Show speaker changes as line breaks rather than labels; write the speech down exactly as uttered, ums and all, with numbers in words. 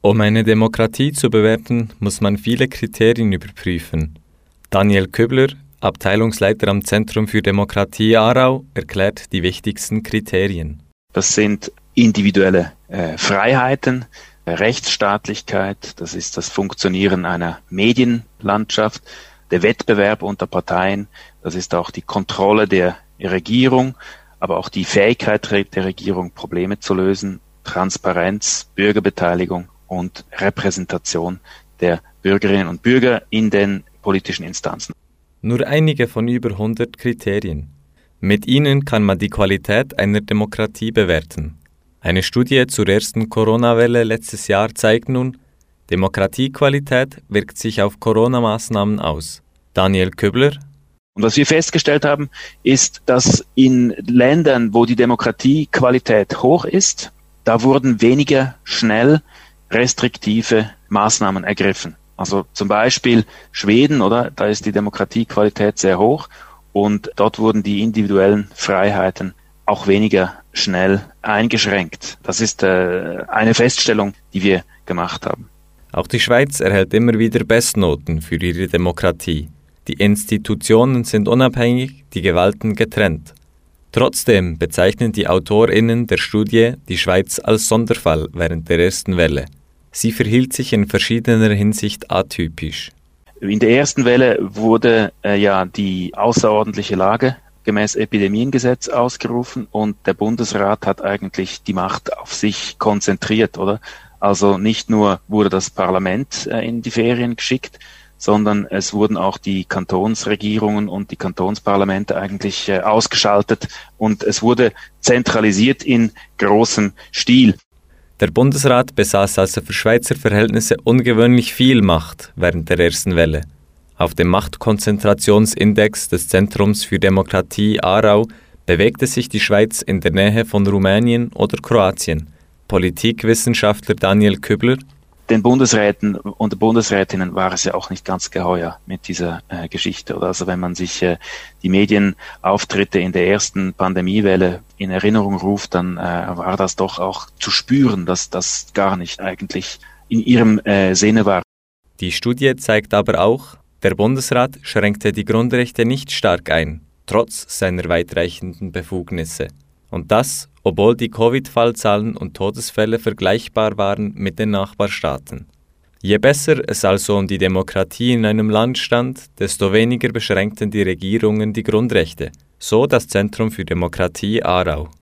Um eine Demokratie zu bewerten, muss man viele Kriterien überprüfen. Daniel Kübler, Abteilungsleiter am Zentrum für Demokratie Aarau, erklärt die wichtigsten Kriterien.
Das sind individuelle äh, Freiheiten, Rechtsstaatlichkeit, das ist das Funktionieren einer Medienlandschaft, der Wettbewerb unter Parteien, das ist auch die Kontrolle der Regierung, aber auch die Fähigkeit der Regierung, Probleme zu lösen, Transparenz, Bürgerbeteiligung und Repräsentation der Bürgerinnen und Bürger in den politischen Instanzen.
Nur einige von über hundert Kriterien. Mit ihnen kann man die Qualität einer Demokratie bewerten. Eine Studie zur ersten Corona-Welle letztes Jahr zeigt nun, Demokratiequalität wirkt sich auf Corona-Maßnahmen aus. Daniel Kübler.
Und was wir festgestellt haben, ist, dass in Ländern, wo die Demokratiequalität hoch ist, da wurden weniger schnell restriktive Maßnahmen ergriffen. Also zum Beispiel Schweden, oder? Da ist die Demokratiequalität sehr hoch und dort wurden die individuellen Freiheiten auch weniger schnell eingeschränkt. Das ist äh, eine Feststellung, die wir gemacht haben.
Auch die Schweiz erhält immer wieder Bestnoten für ihre Demokratie. Die Institutionen sind unabhängig, die Gewalten getrennt. Trotzdem bezeichnen die AutorInnen der Studie die Schweiz als Sonderfall während der ersten Welle. Sie verhielt sich in verschiedener Hinsicht atypisch.
In der ersten Welle wurde äh, ja die außerordentliche Lage gemäß Epidemiengesetz ausgerufen und der Bundesrat hat eigentlich die Macht auf sich konzentriert, oder? Also nicht nur wurde das Parlament äh, in die Ferien geschickt, sondern es wurden auch die Kantonsregierungen und die Kantonsparlamente eigentlich äh, ausgeschaltet und es wurde zentralisiert in großem Stil.
Der Bundesrat besaß also für Schweizer Verhältnisse ungewöhnlich viel Macht während der ersten Welle. Auf dem Machtkonzentrationsindex des Zentrums für Demokratie Aarau bewegte sich die Schweiz in der Nähe von Rumänien oder Kroatien. Politikwissenschaftler Daniel Kübler.
Den Bundesräten und Bundesrätinnen war es ja auch nicht ganz geheuer mit dieser äh, Geschichte. Oder? Also wenn man sich äh, die Medienauftritte in der ersten Pandemiewelle in Erinnerung ruft, dann äh, war das doch auch zu spüren, dass das gar nicht eigentlich in ihrem äh, Sinne war.
Die Studie zeigt aber auch, der Bundesrat schränkte die Grundrechte nicht stark ein, trotz seiner weitreichenden Befugnisse. Und das, obwohl die Covid-Fallzahlen und Todesfälle vergleichbar waren mit den Nachbarstaaten. Je besser es also um die Demokratie in einem Land stand, desto weniger beschränkten die Regierungen die Grundrechte, so das Zentrum für Demokratie Aarau.